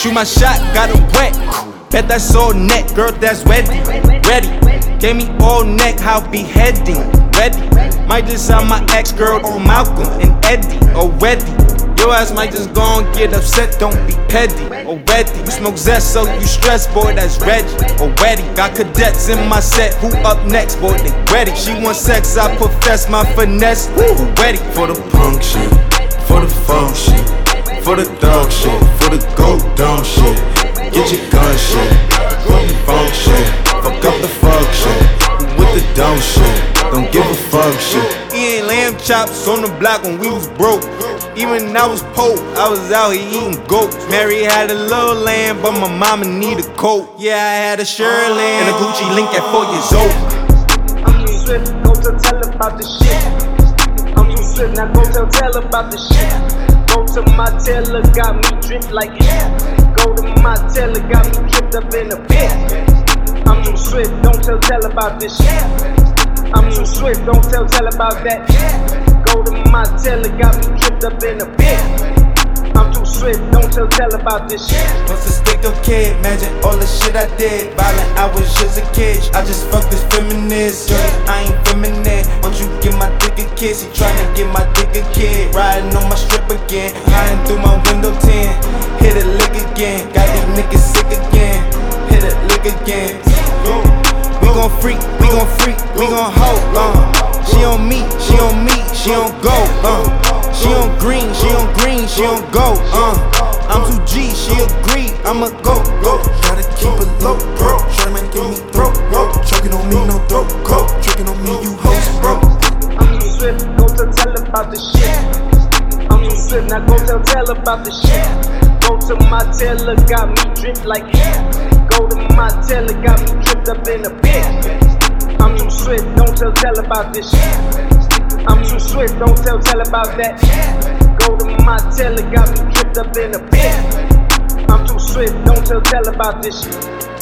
Shoot my shot, got it wet. Bet that's all net, girl, that's ready. Gave me all neck, how beheading. Ready. Might just have my ex-girl on Malcolm and Eddie already. Your ass might just go and get upset, don't be petty already. You smoke zest, so you stress, boy, that's Reggie already. Got cadets in my set, who up next, boy, they ready. She want sex, I profess my finesse, who ready. For the punk shit, for the funk shit, for the dog shit, for the go dumb shit. Get your gun shit, fuck the funk shit, fuck up the fuck shit. With the dumb shit, don't give a fuck shit. He ain't lamb chops on the block when we was broke. Even when I was poor, I was out here eating goats. Mary had a little lamb, but my mama need a coat. Yeah, I had a Shirley and a Gucci link at 4 years old. I'm too swift, go tell about the shit. I'm too swift, now go tell about the shit. Go to my tailor, got me dripped like it. Go to my tailor, got me dripped up in a pit. I'm too swift, don't tell about this shit. I'm too swift, don't tell about that. Go to my tailor, got me dripped up in a pit. I'm too swift, don't tell about this shit. Once a stick of kid, imagine all the shit I did. Violent, I was just a kid. I just fucked this feminist. Johnny, I ain't feminine. Won't you give my dick a kiss? He tryna get my dick a kid. Riding on my strip again. Hiding through my window 10. Hit a lick again. Got these niggas sick again. Hit a lick again. We gon' freak, we gon' freak, we gon' hold. She on me, she on me, she on go. She on green, she on green, she on go. I'm too G, she agree, I'ma go. Try to keep it low, bro. Try to make me throat, bro. Choking on me, no throat, coat. Tricking on me, you hoes, bro. I'm too swift, go tell about the shit. I'm too swift, now go tell about the shit. Go to my tailor, got me dripped like it. Go to my tailor, got me dripped up in a pit. I'm too swift, don't tell about this shit. I'm too swift, don't tell about that. Go to my tailor, got me dripped up in a pit. I'm too swift, don't tell about this shit.